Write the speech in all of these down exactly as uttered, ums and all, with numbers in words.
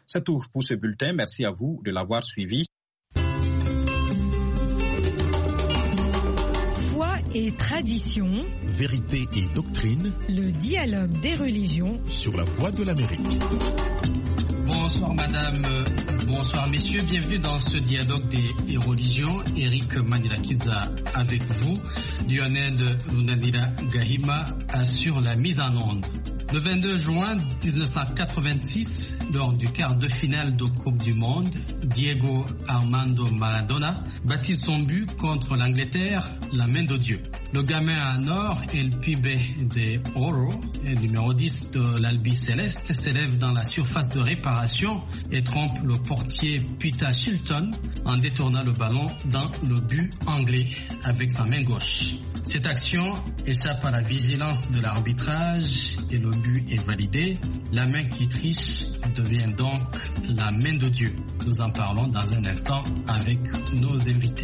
C'est tout pour ce bulletin. Merci à vous de l'avoir suivi. Foi et tradition, vérité et doctrine, le dialogue des religions sur la Voix de l'Amérique. Bonsoir madame, bonsoir messieurs, bienvenue dans ce dialogue des religions. Eric Manilakiza avec vous, Lionel Lunanira Gahima assure la mise en onde. Le vingt-deux juin dix-neuf cent quatre-vingt-six, lors du quart de finale de Coupe du Monde, Diego Armando Maradona baptise son but contre l'Angleterre, la main de Dieu. Le gamin en or, El Pibe de Oro, numéro dix de l'Albi Céleste, s'élève dans la surface de réparation et trompe le portier Peter Shilton en détournant le ballon dans le but anglais avec sa main gauche. Cette action échappe à la vigilance de l'arbitrage et le but est validé. La main qui triche devient donc la main de Dieu. Nous en parlons dans un instant avec nos invités.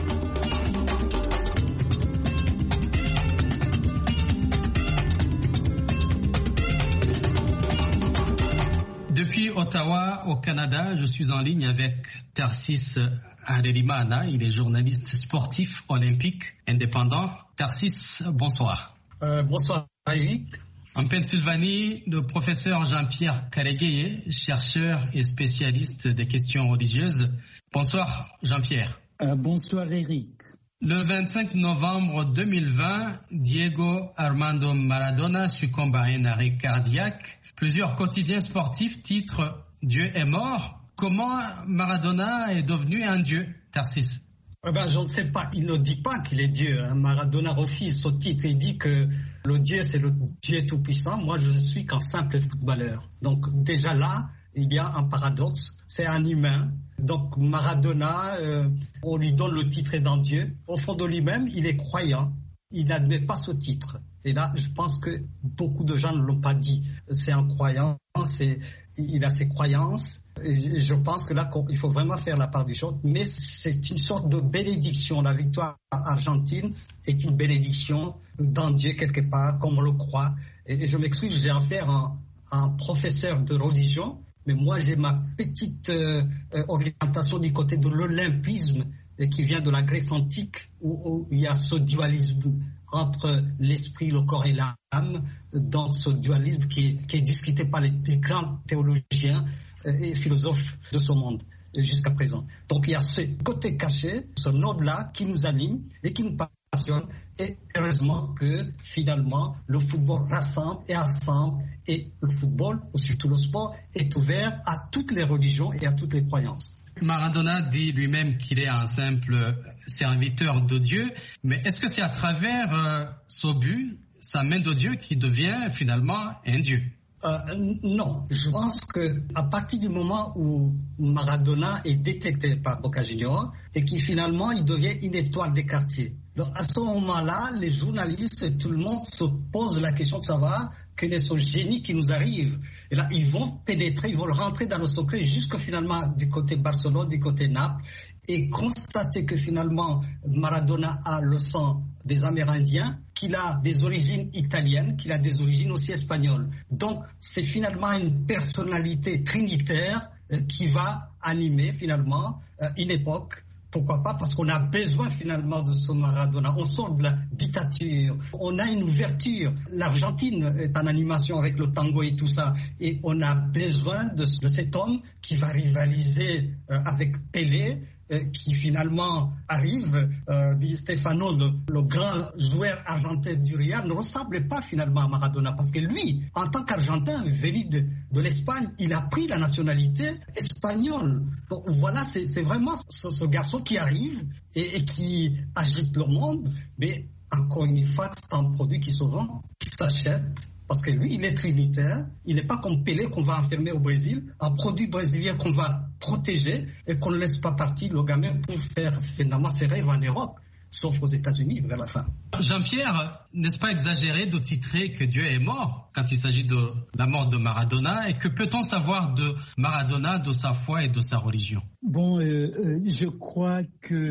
Depuis Ottawa, au Canada, je suis en ligne avec Tarsis Harerimana. Il est journaliste sportif olympique indépendant. Tarsis, bonsoir. Euh, bonsoir, Eric. En Pennsylvanie, le professeur Jean-Pierre Karegueye, chercheur et spécialiste des questions religieuses. Bonsoir, Jean-Pierre. Euh, bonsoir, Eric. Le vingt-cinq novembre deux mille vingt, Diego Armando Maradona succombe à un arrêt cardiaque. Plusieurs quotidiens sportifs titrent « Dieu est mort ». Comment Maradona est devenu un dieu, Tarsis? Eh ben, je ne sais pas. Il ne dit pas qu'il est Dieu. Hein. Maradona refuse ce titre. Il dit que le Dieu, c'est le Dieu tout-puissant. Moi, je ne suis qu'un simple footballeur. Donc, déjà là, il y a un paradoxe. C'est un humain. Donc, Maradona, euh, on lui donne le titre d'un Dieu. Au fond de lui-même, il est croyant. Il n'admet pas ce titre. Et là, je pense que beaucoup de gens ne l'ont pas dit. C'est un croyant, c'est, il a ses croyances. Et je pense que là, il faut vraiment faire la part du choses. Mais c'est une sorte de bénédiction. La victoire argentine est une bénédiction d'un Dieu quelque part, comme on le croit. Et je m'excuse, j'ai affaire à un professeur de religion. Mais moi, j'ai ma petite euh, orientation du côté de l'olympisme qui vient de la Grèce antique, où, où il y a ce dualisme entre l'esprit, le corps et l'âme, dans ce dualisme qui est, qui est discuté par les, les grands théologiens et philosophes de ce monde jusqu'à présent. Donc il y a ce côté caché, ce node-là qui nous anime et qui nous passionne. Et heureusement que finalement le football rassemble et assemble, et le football, ou surtout le sport, est ouvert à toutes les religions et à toutes les croyances. Maradona dit lui-même qu'il est un simple serviteur de Dieu, mais est-ce que c'est à travers euh, ce but, sa main de Dieu, qui devient finalement un Dieu? Euh, non, je pense que à partir du moment où Maradona est détecté par Boca Juniors et qui finalement il devient une étoile des quartiers. Donc à ce moment-là, les journalistes et tout le monde se pose la question de savoir quel est ce génie qui nous arrive. Et là, ils vont pénétrer, ils vont rentrer dans le secret jusque finalement du côté Barcelone, du côté Naples, et constater que finalement Maradona a le sang des Amérindiens, qu'il a des origines italiennes, qu'il a des origines aussi espagnoles. Donc c'est finalement une personnalité trinitaire euh, qui va animer finalement euh, une époque. Pourquoi pas? Parce qu'on a besoin finalement de ce Maradona. On sort de la dictature. On a une ouverture. L'Argentine est en animation avec le tango et tout ça. Et on a besoin de, de cet homme qui va rivaliser euh, avec Pelé, euh, qui finalement arrive. Euh, Di Stefano, le, le grand joueur argentin du Real, ne ressemble pas finalement à Maradona. Parce que lui, en tant qu'Argentin, venu de, de l'Espagne, il a pris la nationalité espagnole. Donc voilà, c'est, c'est vraiment ce, ce garçon qui arrive et, et qui agite le monde. Mais encore une fois, c'est un produit qui se vend, qui s'achète. Parce que lui, il est trinitaire. Il n'est pas comme Pelé qu'on va enfermer au Brésil. Un produit brésilien qu'on va protéger et qu'on ne laisse pas partir le gamin pour faire finalement ses rêves en Europe, sauf aux États-Unis vers la fin. Jean-Pierre, n'est-ce pas exagéré de titrer que Dieu est mort quand il s'agit de la mort de Maradona? Et que peut-on savoir de Maradona, de sa foi et de sa religion? Bon, euh, euh, je crois que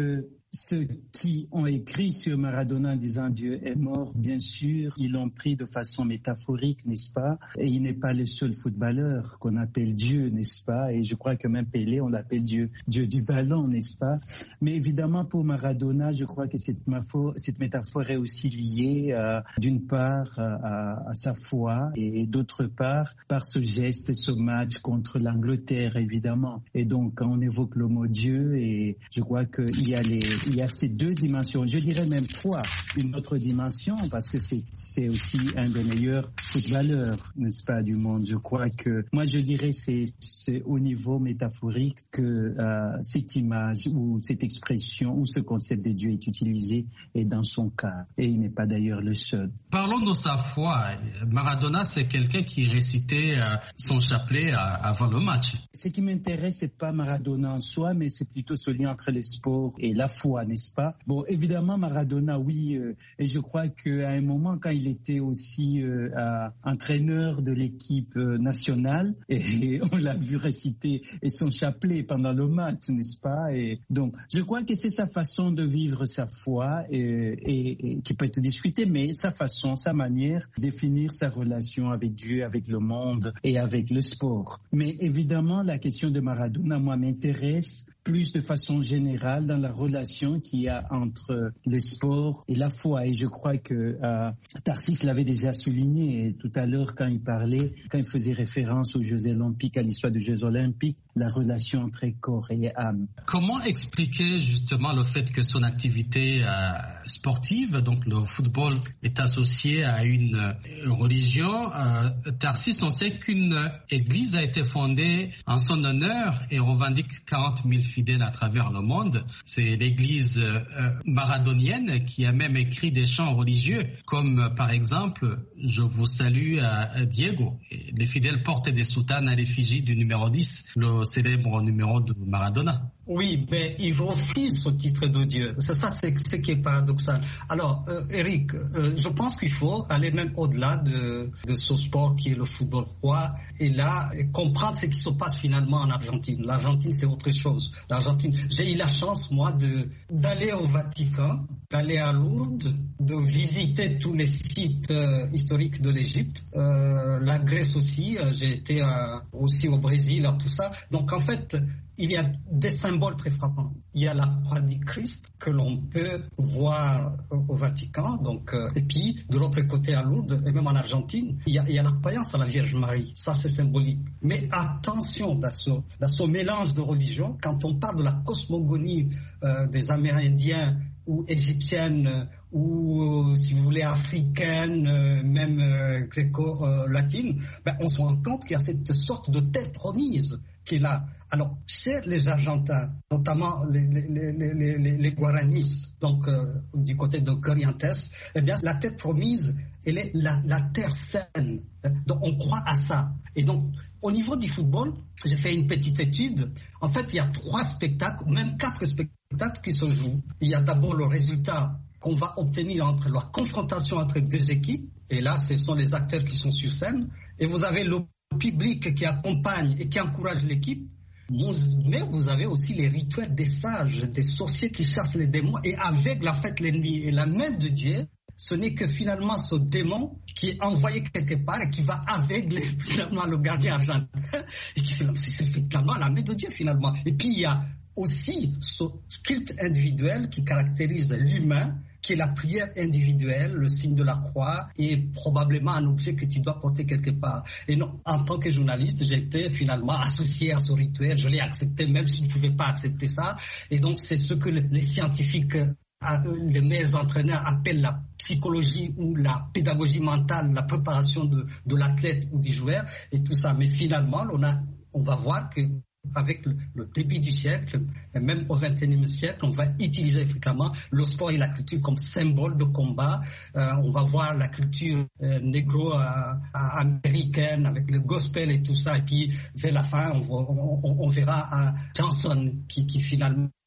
ceux qui ont écrit sur Maradona en disant Dieu est mort, bien sûr, ils l'ont pris de façon métaphorique, n'est-ce pas? Et il n'est pas le seul footballeur qu'on appelle Dieu, n'est-ce pas? Et je crois que même Pelé, on l'appelle Dieu, Dieu du ballon, n'est-ce pas? Mais évidemment, pour Maradona, je crois que cette, métaphore, cette métaphore est aussi liée, euh, d'une part, à, à sa foi et d'autre part, par ce geste, ce match contre l'Angleterre, évidemment. Et donc, quand on évoque le mot Dieu, et je crois qu'il y a les Il y a ces deux dimensions, je dirais même trois. Une autre dimension, parce que c'est, c'est aussi un des meilleurs footballeurs, n'est-ce pas, du monde. Je crois que, moi je dirais c'est, c'est au niveau métaphorique que euh, cette image ou cette expression ou ce concept de Dieu est utilisé, et dans son cas. Et il n'est pas d'ailleurs le seul. Parlons de sa foi. Maradona, c'est quelqu'un qui récitait euh, son chapelet à, avant le match. Ce qui m'intéresse, c'est pas Maradona en soi, mais c'est plutôt ce lien entre le sport et la foi, n'est-ce pas? Bon, évidemment, Maradona, oui, euh, et je crois qu'à un moment, quand il était aussi euh, euh, entraîneur de l'équipe euh, nationale, et on l'a vu réciter et son chapelet pendant le match, n'est-ce pas? Et donc, je crois que c'est sa façon de vivre sa foi, et, et, et qui peut être discutée, mais sa façon, sa manière de définir sa relation avec Dieu, avec le monde et avec le sport. Mais évidemment, la question de Maradona, moi, m'intéresse plus de façon générale dans la relation qu'il y a entre le sport et la foi. Et je crois que euh, Tarsis l'avait déjà souligné tout à l'heure quand il parlait, quand il faisait référence aux Jeux olympiques, à l'histoire des Jeux olympiques, la relation entre corps et âme. Comment expliquer justement le fait que son activité euh, sportive, donc le football, est associée à une euh, religion? euh, Tarsis, on sait qu'une église a été fondée en son honneur et revendique quarante mille fidèles à travers le monde. C'est l'église euh, maradonienne qui a même écrit des chants religieux, comme euh, par exemple « Je vous salue à Diego ». Et les fidèles portent des soutanes à l'effigie du numéro dix, le célèbre numéro de Maradona. Oui, mais ils refusent ce titre de Dieu. C'est ça, c'est ce qui est paradoxal. Alors, euh, Eric, euh, je pense qu'il faut aller même au-delà de, de ce sport qui est le football roi, et là, comprendre ce qui se passe finalement en Argentine. L'Argentine, c'est autre chose. L'Argentine, j'ai eu la chance, moi, de, d'aller au Vatican, d'aller à Lourdes, de visiter tous les sites euh, historiques de l'Égypte, euh, la Grèce aussi, euh, j'ai été euh, aussi au Brésil, tout ça. Donc, en fait, il y a des symboles très frappants. Il y a la croix du Christ que l'on peut voir au Vatican, donc, euh, et puis de l'autre côté à Lourdes, et même en Argentine, il y a, il y a la croyance à la Vierge Marie. Ça, c'est symbolique. Mais attention dans ce, dans ce mélange de religions, quand on parle de la cosmogonie euh, des Amérindiens ou égyptienne, ou, si vous voulez, africaine, euh, même euh, gréco-latine, ben, on se rend compte qu'il y a cette sorte de tête promise qui est là. Alors, chez les Argentins, notamment les, les, les, les, les, les Guaranis, donc euh, du côté de Corrientes, eh bien, la terre promise, elle est la, la terre saine. Donc, on croit à ça. Et donc, au niveau du football, j'ai fait une petite étude. En fait, il y a trois spectacles, même quatre spectacles qui se jouent. Il y a d'abord le résultat qu'on va obtenir entre la confrontation entre deux équipes. Et là, ce sont les acteurs qui sont sur scène. Et vous avez le public qui accompagne et qui encourage l'équipe. Mais vous avez aussi les rituels des sages, des sorciers qui chassent les démons et aveuglent en fait l'ennemi. Et la main de Dieu, ce n'est que finalement ce démon qui est envoyé quelque part et qui va aveugler finalement le gardien argentin. Et qui finalement, c'est finalement la main de Dieu finalement. Et puis il y a aussi ce culte individuel qui caractérise l'humain, qui est la prière individuelle, le signe de la croix, et probablement un objet que tu dois porter quelque part. Et non, en tant que journaliste, j'ai été finalement associé à ce rituel, je l'ai accepté même si je ne pouvais pas accepter ça. Et donc c'est ce que les scientifiques, les meilleurs entraîneurs appellent la psychologie ou la pédagogie mentale, la préparation de, de l'athlète ou du joueur, et tout ça. Mais finalement, on, a, on va voir que avec le, le début du siècle, et même au vingt et unième siècle, on va utiliser effectivement le sport et la culture comme symbole de combat. Euh, on va voir la culture euh, négro-américaine euh, avec le gospel et tout ça. Et puis, vers la fin, on, on, on, on verra euh, Johnson qui, qui finalement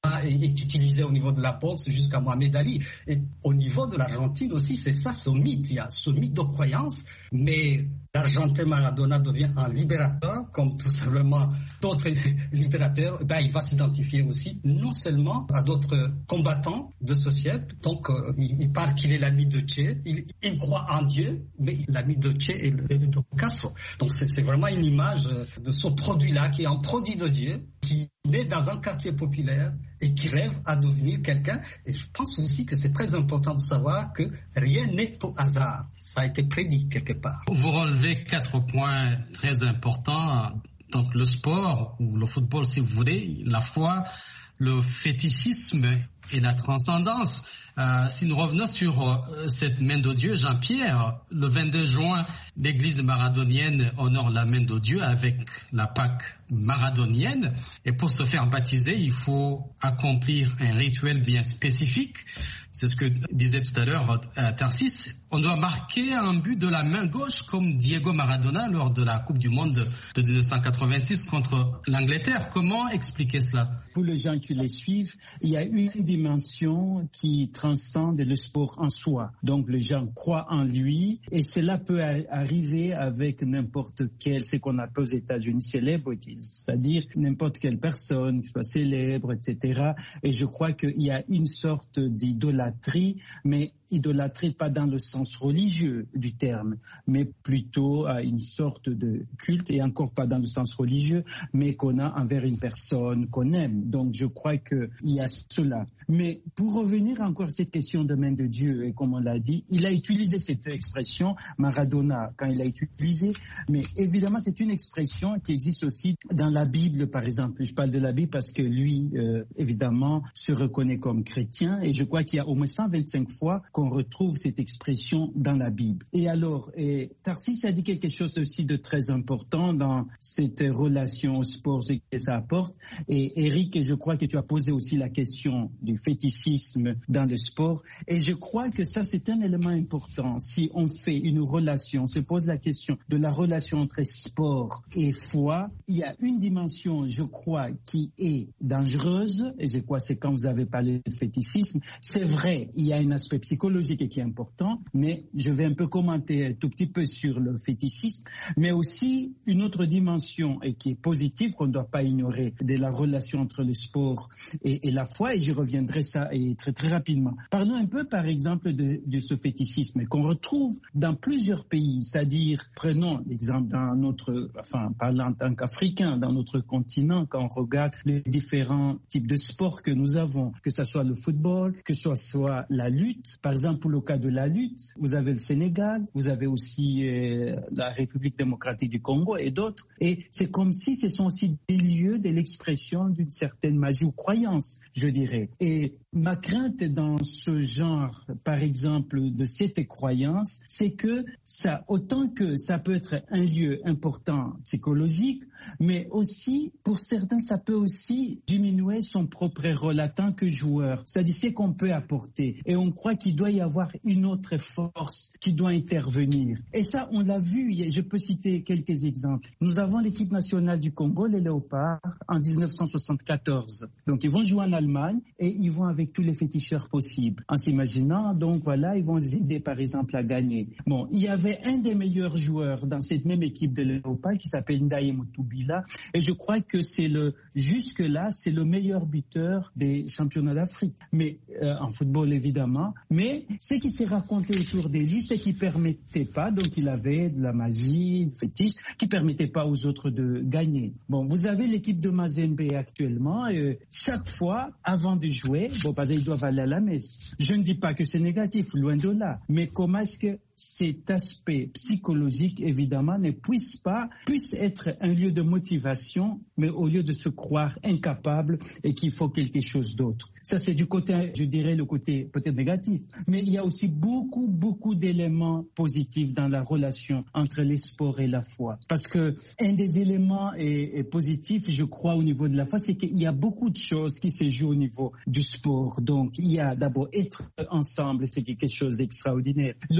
est utilisé au niveau de la boxe jusqu'à Mohamed Ali. Et au niveau de l'Argentine aussi, c'est ça ce mythe. Il y a ce mythe de croyance, mais l'Argentin Maradona devient un libérateur, comme tout simplement d'autres libérateurs. Ben, il va s'identifier aussi non seulement à d'autres combattants de ce siècle. Donc, euh, il, il parle qu'il est l'ami de Che. Il, il croit en Dieu, mais l'ami de Che est le, de Picasso. Donc, c'est, c'est vraiment une image de ce produit-là qui est un produit de Dieu, qui naît dans un quartier populaire et qui rêve à devenir quelqu'un. Et je pense aussi que c'est très important de savoir que rien n'est au hasard. Ça a été prédit quelque part. Vous relevez quatre points très importants. Donc le sport, ou le football si vous voulez, la foi, le fétichisme et la transcendance. Euh, si nous revenons sur euh, cette main de Dieu, Jean-Pierre, le vingt-deux juin, l'église maradonienne honore la main de Dieu avec la Pâque maradonienne. Et pour se faire baptiser, il faut accomplir un rituel bien spécifique. C'est ce que disait tout à l'heure euh, Tarsis. On doit marquer un but de la main gauche comme Diego Maradona lors de la Coupe du Monde de dix-neuf cent quatre-vingt-six contre l'Angleterre. Comment expliquer cela? Pour les gens qui les suivent, il y a une dimension qui transcende le sport en soi. Donc les gens croient en lui et cela peut arriver avec n'importe quel, ce qu'on appelle aux États-Unis celebrities, c'est-à-dire n'importe quelle personne qui soit célèbre, et cetera. Et je crois qu'il y a une sorte d'idolâtrie, mais idolâtrie pas dans le sens religieux du terme, mais plutôt à une sorte de culte, et encore pas dans le sens religieux, mais qu'on a envers une personne qu'on aime. Donc je crois qu'il y a cela. Mais pour revenir encore à cette question de main de Dieu, et comme on l'a dit, il a utilisé cette expression, Maradona, quand il l'a utilisé, mais évidemment c'est une expression qui existe aussi dans la Bible, par exemple. Je parle de la Bible parce que lui, euh, évidemment, se reconnaît comme chrétien, et je crois qu'il y a au moins cent vingt-cinq fois qu'on retrouve cette expression dans la Bible. Et alors, et Tarsis a dit quelque chose aussi de très important dans cette relation au sport, ce que ça apporte. Et Eric, je crois que tu as posé aussi la question du fétichisme dans le sport. Et je crois que ça, c'est un élément important. Si on fait une relation, on se pose la question de la relation entre sport et foi, il y a une dimension, je crois, qui est dangereuse. Et je crois que c'est quand vous avez parlé de fétichisme. C'est vrai, il y a un aspect psychologique et qui est important, mais je vais un peu commenter un tout petit peu sur le fétichisme, mais aussi une autre dimension et qui est positive qu'on ne doit pas ignorer de la relation entre le sport et, et la foi, et j'y reviendrai ça et très très rapidement. Parlons un peu par exemple de, de ce fétichisme qu'on retrouve dans plusieurs pays, c'est-à-dire prenons l'exemple dans notre, enfin parlant en tant qu'Africain, dans notre continent, quand on regarde les différents types de sports que nous avons, que ce soit le football, que ce soit la lutte. Par exemple, pour le cas de la lutte, vous avez le Sénégal, vous avez aussi euh, la République démocratique du Congo et d'autres. Et c'est comme si ce sont aussi des lieux de l'expression d'une certaine magie ou croyance, je dirais. Et ma crainte dans ce genre, par exemple, de cette croyance, c'est que ça, autant que ça peut être un lieu important psychologique, mais aussi, pour certains, ça peut aussi diminuer son propre rôle en tant que joueur. C'est-à-dire ce qu'on peut apporter. Et on croit qu'il doit y avoir une autre force qui doit intervenir. Et ça, on l'a vu, je peux citer quelques exemples. Nous avons l'équipe nationale du Congo, les Léopards, en dix-neuf cent soixante-quatorze. Donc, ils vont jouer en Allemagne et ils vont avec tous les féticheurs possibles. En s'imaginant, donc voilà, ils vont les aider, par exemple, à gagner. Bon, il y avait un des meilleurs joueurs dans cette même équipe de Léopards qui s'appelle Ndaye Mutubila. Et je crois que c'est le, jusque-là, c'est le meilleur buteur des championnats d'Afrique. Mais, euh, en football, évidemment. Mais ce qui s'est raconté autour de lui, c'est qu'il ne permettait pas, donc il avait de la magie, de fétiche, qui ne permettait pas aux autres de gagner. Bon, vous avez l'équipe de Mazembe actuellement, et chaque fois, avant de jouer, bon, parce qu'ils doivent aller à la messe. Je ne dis pas que c'est négatif, loin de là. Mais comment est-ce que cet aspect psychologique, évidemment, ne puisse pas, puisse être un lieu de motivation, mais au lieu de se croire incapable et qu'il faut quelque chose d'autre. Ça, c'est du côté, je dirais, le côté peut-être négatif. Mais il y a aussi beaucoup, beaucoup d'éléments positifs dans la relation entre les sports et la foi. Parce que un des éléments est, est positif, je crois, au niveau de la foi, c'est qu'il y a beaucoup de choses qui se jouent au niveau du sport. Donc, il y a d'abord être ensemble, c'est quelque chose d'extraordinaire. Le sport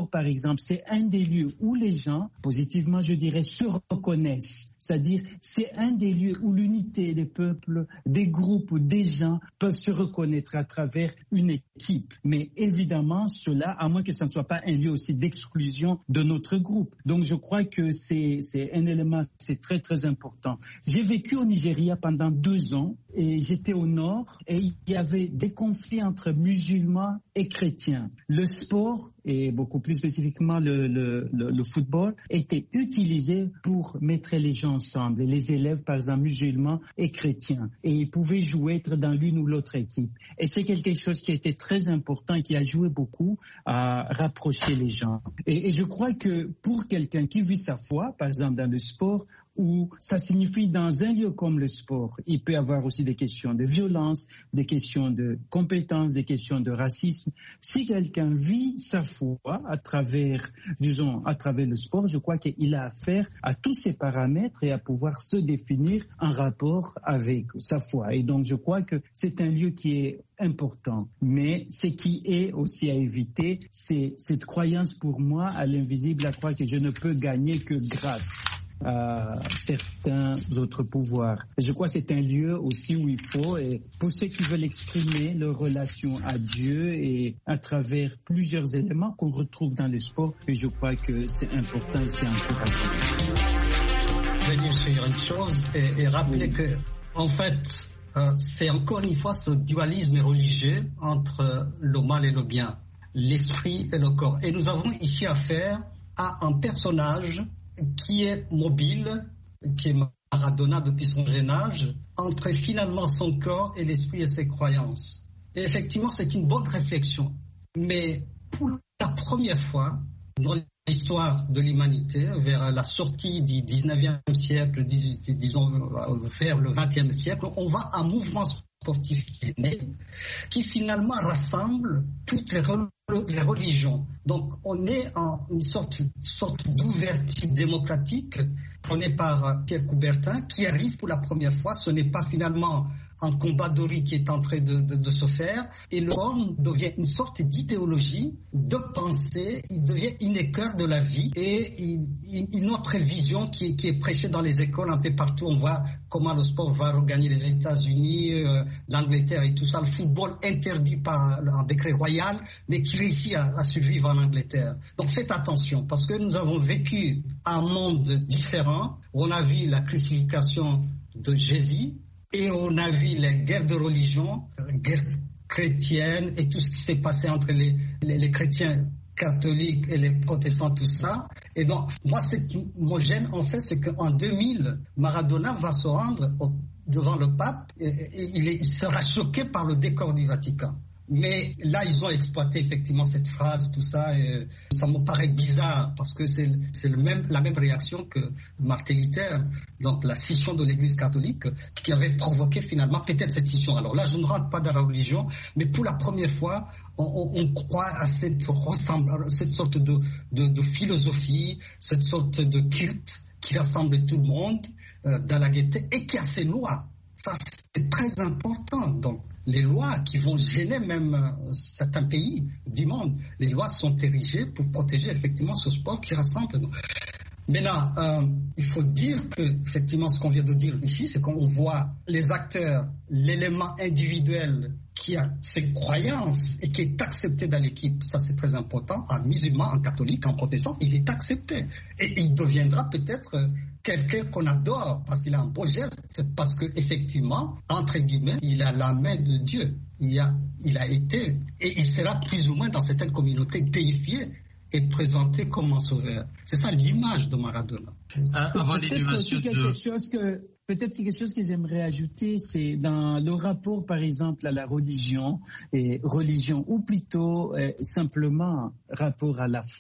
sport, par exemple, c'est un des lieux où les gens, positivement je dirais, se reconnaissent. C'est-à-dire, c'est un des lieux où l'unité des peuples, des groupes, des gens peuvent se reconnaître à travers une équipe. Mais évidemment, cela, à moins que ce ne soit pas un lieu aussi d'exclusion de notre groupe. Donc je crois que c'est, c'est un élément, c'est très très important. J'ai vécu au Nigeria pendant deux ans et j'étais au nord et il y avait des conflits entre musulmans et chrétiens. Le sport, et beaucoup plus spécifiquement le, le, le, le football, était utilisé pour mettre les gens ensemble. Les élèves, par exemple, musulmans et chrétiens. Et ils pouvaient jouer, être dans l'une ou l'autre équipe. Et c'est quelque chose qui a été très important et qui a joué beaucoup à rapprocher les gens. Et, et je crois que pour quelqu'un qui vit sa foi, par exemple dans le sport, où ça signifie dans un lieu comme le sport, il peut y avoir aussi des questions de violence, des questions de compétences, des questions de racisme. Si quelqu'un vit sa foi à travers, disons, à travers le sport, je crois qu'il a affaire à tous ces paramètres et à pouvoir se définir en rapport avec sa foi. Et donc, je crois que c'est un lieu qui est important. Mais ce qui est aussi à éviter, c'est cette croyance pour moi à l'invisible, à croire que je ne peux gagner que grâce à certains autres pouvoirs. Je crois que c'est un lieu aussi où il faut, et pour ceux qui veulent exprimer leur relation à Dieu et à travers plusieurs éléments qu'on retrouve dans le sport, et je crois que c'est important et c'est encourageant. Je vais dire sur une chose et, et rappeler oui. que, en fait, euh, c'est encore une fois ce dualisme religieux entre le mal et le bien, l'esprit et le corps. Et nous avons ici affaire à un personnage qui est mobile, qui est Maradona depuis son jeune âge, entre finalement son corps et l'esprit et ses croyances. Et effectivement, c'est une bonne réflexion. Mais pour la première fois dans l'histoire de l'humanité, vers la sortie du dix-neuvième siècle, disons vers le vingtième siècle, on voit un mouvement sportif qui est né, qui finalement rassemble toutes les religions. les religions. Donc, on est en une sorte, sorte d'ouverture démocratique prônée par Pierre Coubertin, qui arrive pour la première fois. Ce n'est pas finalement un combat d'ori qui est en train de, de, de se faire, et l'homme devient une sorte d'idéologie, de pensée, il devient une écœur de la vie, et une, une autre vision qui est, qui est prêchée dans les écoles un peu partout. On voit comment le sport va regagner les États-Unis, euh, l'Angleterre et tout ça. Le football interdit par un décret royal, mais qui réussit à, à survivre en Angleterre. Donc faites attention, parce que nous avons vécu un monde différent. On a vu la crucifixion de Jésus, et on a vu les guerres de religion, les guerres chrétiennes et tout ce qui s'est passé entre les, les, les chrétiens catholiques et les protestants, tout ça. Et donc, moi, ce qui me gêne, en fait, c'est qu'en deux mille, Maradona va se rendre au, devant le pape et, et il, est, il sera choqué par le décor du Vatican. Mais là, ils ont exploité effectivement cette phrase, tout ça, et ça me paraît bizarre parce que c'est, c'est le même, la même réaction que Martin Luther, donc la scission de l'Église catholique, qui avait provoqué finalement peut-être cette scission. Alors là, je ne rentre pas dans la religion, mais pour la première fois, on, on, on croit à cette, ressemble, cette sorte de, de, de philosophie, cette sorte de culte qui rassemble tout le monde euh, dans la gaieté et qui a ses lois. Ça, c'est très important. Donc, les lois qui vont gêner même euh, certains pays du monde, les lois sont érigées pour protéger effectivement ce sport qui rassemble. Maintenant, euh, il faut dire que effectivement ce qu'on vient de dire ici, c'est qu'on voit les acteurs, l'élément individuel qui a ses croyances et qui est accepté dans l'équipe. Ça, c'est très important. Un musulman, un catholique, un protestant, il est accepté. Et il deviendra peut-être quelqu'un qu'on adore parce qu'il a un beau geste, parce qu'effectivement, entre guillemets, il a la main de Dieu. Il a, il a été, et il sera plus ou moins dans certaines communautés déifié et présenté comme un sauveur. C'est ça l'image de Maradona. Ah, avant l'inhumation de... quelque chose que Peut-être quelque chose que j'aimerais ajouter, c'est dans le rapport, par exemple, à la religion, et religion ou plutôt euh, simplement rapport à la foi.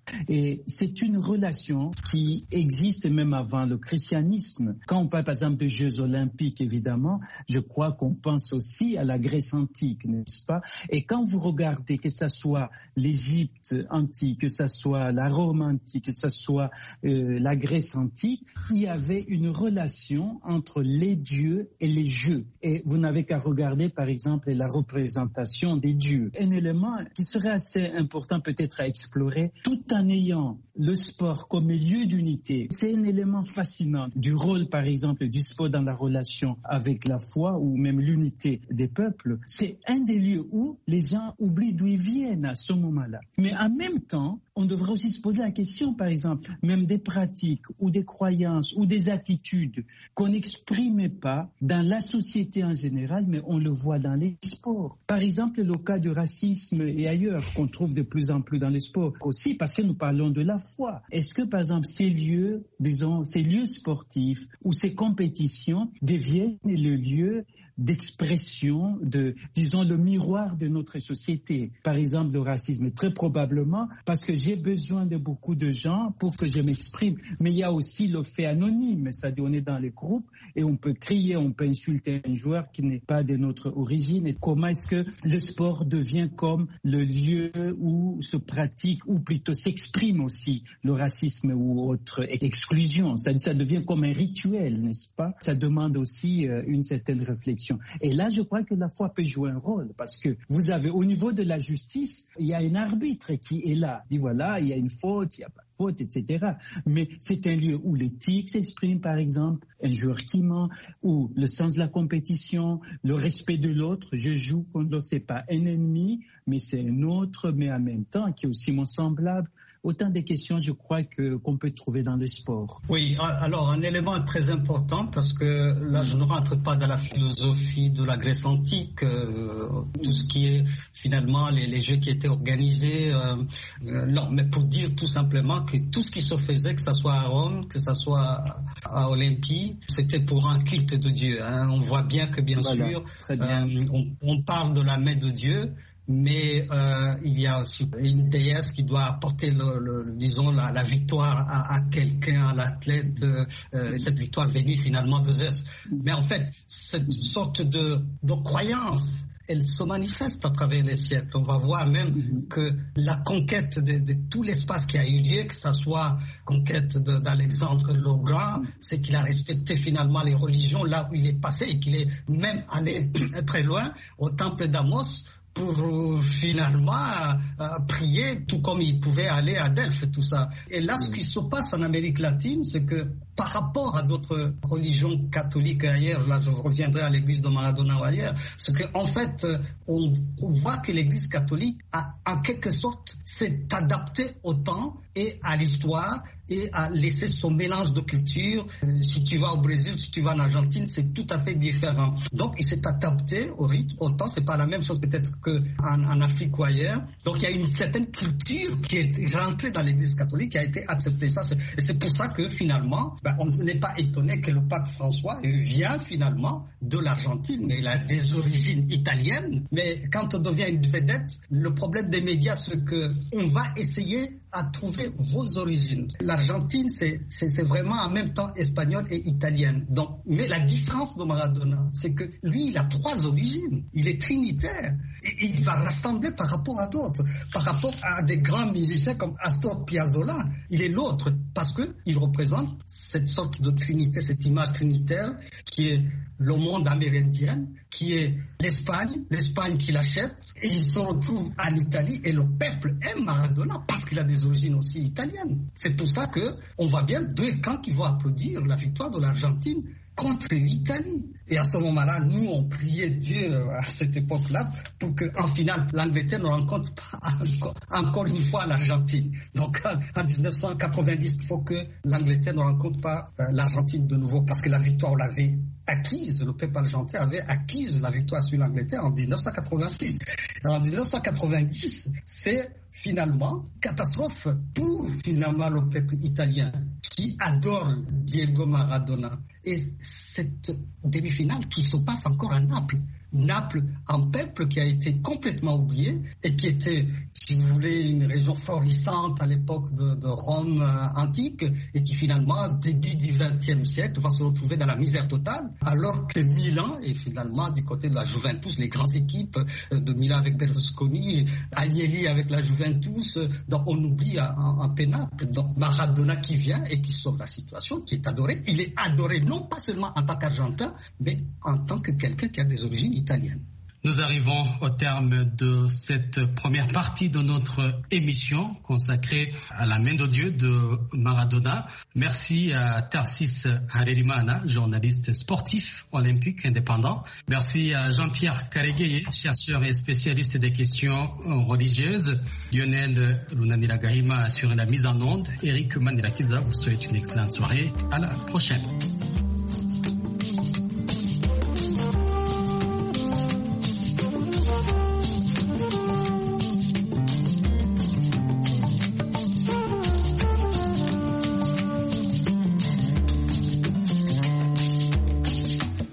Et c'est une relation qui existe même avant le christianisme. Quand on parle par exemple de Jeux olympiques, évidemment, je crois qu'on pense aussi à la Grèce antique, n'est-ce pas? Et quand vous regardez que ce soit l'Égypte antique, que ce soit la Rome antique, que ce soit euh, la Grèce antique, il y avait une relation entre les dieux et les jeux. Et vous n'avez qu'à regarder par exemple la représentation des dieux. Un élément qui serait assez important peut-être à explorer, tout en ayant le sport comme lieu d'unité. C'est un élément fascinant du rôle, par exemple, du sport dans la relation avec la foi ou même l'unité des peuples. C'est un des lieux où les gens oublient d'où ils viennent à ce moment-là. Mais en même temps, on devrait aussi se poser la question, par exemple, même des pratiques ou des croyances ou des attitudes qu'on n'exprimait pas dans la société en général, mais on le voit dans les sports. Par exemple, le cas du racisme et ailleurs, qu'on trouve de plus en plus dans les sports aussi, parce que nous parlons de la foi. Est-ce que, par exemple, ces lieux, disons, ces lieux sportifs ou ces compétitions deviennent le lieu d'expression, de, disons, le miroir de notre société? Par exemple, le racisme, très probablement, parce que j'ai besoin de beaucoup de gens pour que je m'exprime. Mais il y a aussi le fait anonyme, c'est-à-dire on est dans les groupes et on peut crier, on peut insulter un joueur qui n'est pas de notre origine. Et comment est-ce que le sport devient comme le lieu où se pratique, ou plutôt s'exprime aussi le racisme ou autre exclusion? Ça, ça devient comme un rituel, n'est-ce pas? Ça demande aussi euh, une certaine réflexion. Et là, je crois que la foi peut jouer un rôle, parce que vous avez, au niveau de la justice, il y a un arbitre qui est là, dit voilà, il y a une faute, il n'y a pas de faute, et cetera. Mais c'est un lieu où l'éthique s'exprime, par exemple, un joueur qui ment, ou le sens de la compétition, le respect de l'autre. Je joue contre l'autre, c'est pas un ennemi, mais c'est un autre, mais en même temps, qui est aussi mon semblable. Autant de questions, je crois, que, qu'on peut trouver dans le sport. Oui, alors un élément très important, parce que là, je ne rentre pas dans la philosophie de la Grèce antique, euh, tout ce qui est finalement les, les jeux qui étaient organisés. Euh, euh, non, mais pour dire tout simplement que tout ce qui se faisait, que ce soit à Rome, que ce soit à Olympie, c'était pour un culte de Dieu. Hein. On voit bien que, bien voilà, sûr, bien. Euh, on, on parle de la main de Dieu, mais euh, il y a aussi une déesse qui doit apporter le, le, disons la, la victoire à, à quelqu'un, à l'athlète, euh, cette victoire venue finalement de Zeus. Mais en fait, cette sorte de, de croyance, elle se manifeste à travers les siècles. On va voir même que la conquête de, de tout l'espace qui a eu lieu, que ce soit conquête de, d'Alexandre le Grand, c'est qu'il a respecté finalement les religions là où il est passé, et qu'il est même allé très loin au temple d'Amos pour euh, finalement euh, prier, tout comme il pouvait aller à Delphes, tout ça. Et là, ce qui se passe en Amérique latine, c'est que par rapport à d'autres religions catholiques ailleurs, là je reviendrai à l'église de Maradona ou ailleurs, c'est qu'en fait, on, on voit que l'église catholique a en quelque sorte s'est adaptée au temps et à l'histoire, et à laisser son mélange de culture. Euh, si tu vas au Brésil, si tu vas en Argentine, c'est tout à fait différent. Donc, il s'est adapté au rythme, au temps. C'est pas la même chose peut-être qu'en en Afrique ou ailleurs. Donc, il y a une certaine culture qui est rentrée dans l'Église catholique, qui a été acceptée. Ça, c'est, et c'est pour ça que finalement, ben, on n'est pas étonné que le pape François vient finalement de l'Argentine, mais il a des origines italiennes. Mais quand on devient une vedette, le problème des médias, c'est que on va essayer à trouver vos origines. L'Argentine, c'est, c'est, c'est vraiment en même temps espagnole et italienne. Donc, mais la différence de Maradona, c'est que lui, il a trois origines. Il est trinitaire. Et il va rassembler par rapport à d'autres. Par rapport à des grands musiciens comme Astor Piazzolla, il est l'autre parce que il représente cette sorte de trinité, cette image trinitaire qui est le monde amérindien, qui est l'Espagne, l'Espagne qui l'achète, et il se retrouve en Italie, et le peuple aime Maradona parce qu'il a des origines aussi italiennes. C'est pour ça que on voit bien deux camps qui vont applaudir la victoire de l'Argentine contre l'Italie. Et à ce moment-là, nous, on priait Dieu à cette époque-là pour qu'en finale, l'Angleterre ne rencontre pas encore, encore une fois l'Argentine. Donc, en dix-neuf cent quatre-vingt-dix, il faut que l'Angleterre ne rencontre pas euh, l'Argentine de nouveau, parce que la victoire, on l'avait acquise, le peuple argentin avait acquise la victoire sur l'Angleterre en dix-neuf cent quatre-vingt-six. Alors, en dix-neuf cent quatre-vingt-dix, c'est finalement catastrophe pour finalement le peuple italien qui adore Diego Maradona. Et cette demi-finale qui se passe encore à Naples. Naples, un peuple qui a été complètement oublié et qui était, si vous voulez, une région florissante à l'époque de, de Rome euh, antique et qui finalement, début du vingtième siècle, va se retrouver dans la misère totale, alors que Milan est finalement du côté de la Juventus, les grandes équipes de Milan avec Berlusconi, Agnelli avec la Juventus, donc on oublie un, un peu Naples. Donc Maradona qui vient et qui sauve la situation, qui est adoré. Il est adoré non pas seulement en tant qu'Argentin, mais en tant que quelqu'un qui a des origines italienne. Nous arrivons au terme de cette première partie de notre émission consacrée à la main de Dieu de Maradona. Merci à Tarsis Harerimana, journaliste sportif olympique indépendant. Merci à Jean-Pierre Karegueye, chercheur et spécialiste des questions religieuses. Lionel Lunanira Gahima sur la mise en onde. Eric Manilakiza vous souhaite une excellente soirée. À la prochaine.